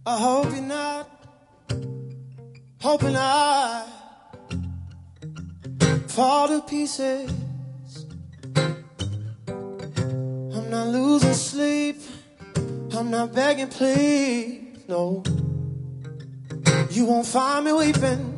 I hope you're not hoping I fall to pieces. I'm not losing sleep, I'm not begging please, no. You won't find me weeping